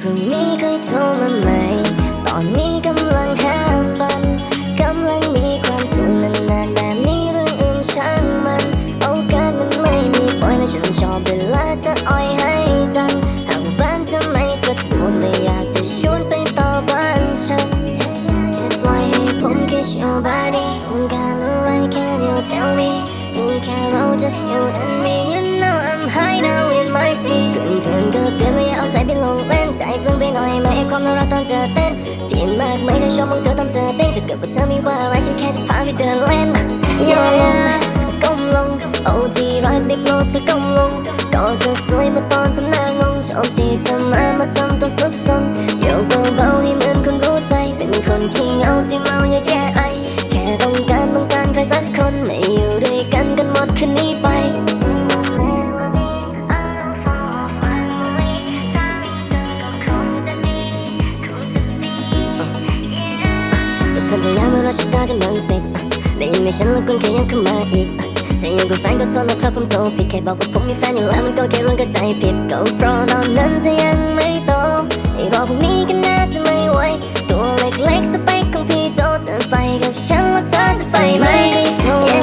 รุ่งนี้ค่อยโทรมาใหม่ตอนนี้กำลังหาฟันกำลังมีความสุขนานๆแบบนี้เรื่องอื่นช่างมันโอกาสมันไม่มีปล่อยและฉันชอบเวลาจะอ่อยให้จังหากบ้านจะไม่สะดวกเลยอยากจะชวนไปต่อบ้านฉันแค่ปล่อยให้ผมkiss your body ต้องการอะไร can you tell me มีแค่เรา just you and me you know I'm high now in my tea เกินก็เกินไม่อยากเอาใจไปลงเล่นใจเพิ่งไปหน่อยไม่ให้ความน่ารักตอนเธอเต้นกินมากไม่เคยชอบมองเธอตอนเธอเต้นจะเกิดว่าเธอไม่ว่าอะไรฉันแค่จะพาไปเดินเล่นย่อลงก้มลงเอาที่รักได้โปรดเธอก้มลงก็เธอสวยมาตอนทำหน้างงชอบที่เธอมาทำตัวสุดซนโยกเบาๆให้เหมือนคนรู้ใจเป็นคนขี้เหงาที่เมาอยากแย่ไอแค่ต้องการใครสักคนไม่อยู่ด้วยกันหมดคืนนี้ไปพยายามรอฉันได้จนมันเสร็จได้ยินไหมฉันแล้วคุณแค่ยังเข้ามาอีกถ้าอยู่กับแฟนก็โทษนะครับผมโทรผิดแค่บอกว่าผมมีแฟนอยู่แล้วมันก็แค่เรื่องเข้าใจผิดก็เพราะตอนนั้นเธอยังไม่โตไอ้รอพวกนี้ก็น่าจะไม่ไหวตัวเล็กๆสเปคของพี่โตเธอไปกับฉันแล้วเธอจะไปไหม